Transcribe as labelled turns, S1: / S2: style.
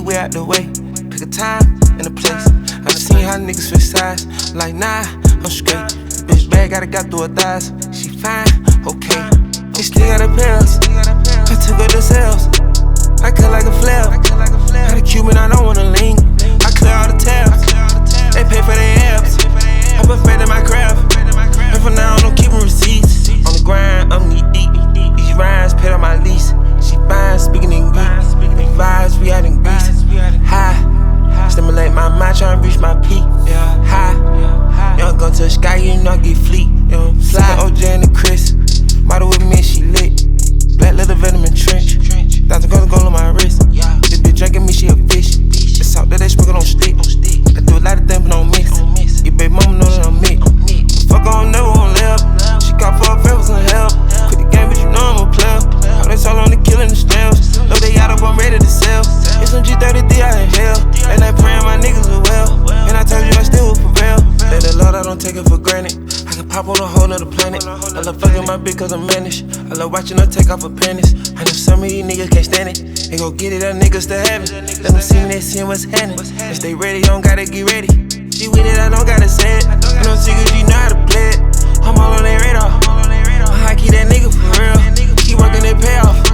S1: way out the way. Pick a time and a place. I done seen how niggas switch sides. Like, nah, I'm straight. Bitch bad, got through her thighs. She fine, okay. She still got her pills. I took her to sales. I cut like a flare. Got a Cuban, I don't wanna lean. I clear all the tabs. They pay for their abs. I put faith in my craft. And for now, I'm keeping receipts. On the grind, I'm knee deep. These rhymes paid on my lease. She fine, speaking in Greek. Vibes, we out in Greece. High, stimulate my mind, tryna reach my peak. High, young gun to the sky, you know I get fleet. Fly OJ and the Chris. Model with me, she lit. Black leather venom and trench. 1,000 gold on my wrist. This bitch drinking me, she a fish. The salt that they sprinkle on stick. I do a lot of things, but don't mix. Your baby mama know that I'm mixed. Fuck on, never won't live. She got 4 favors in hell. Quit the game, but you know I'm a player. All they all on the killing the snails. Know they out up, I'm ready to sell. It's some G30D out in hell. And I praying my niggas as well. And I told you I still will prevail. Thank the Lord, I don't take it for granted. I can pop on a whole nother planet. I love fucking my bitch cause I'm managed. I love watching her take off her panties. I know some of these niggas can't stand it. They gon' get it, that niggas still have it. Let them see me, they see what's happening. And stay ready, don't gotta get ready. She with it, I don't gotta say it. I know secrets, you know how to play it. I'm all on their radar. I keep that nigga for real. Keep working, they pay off.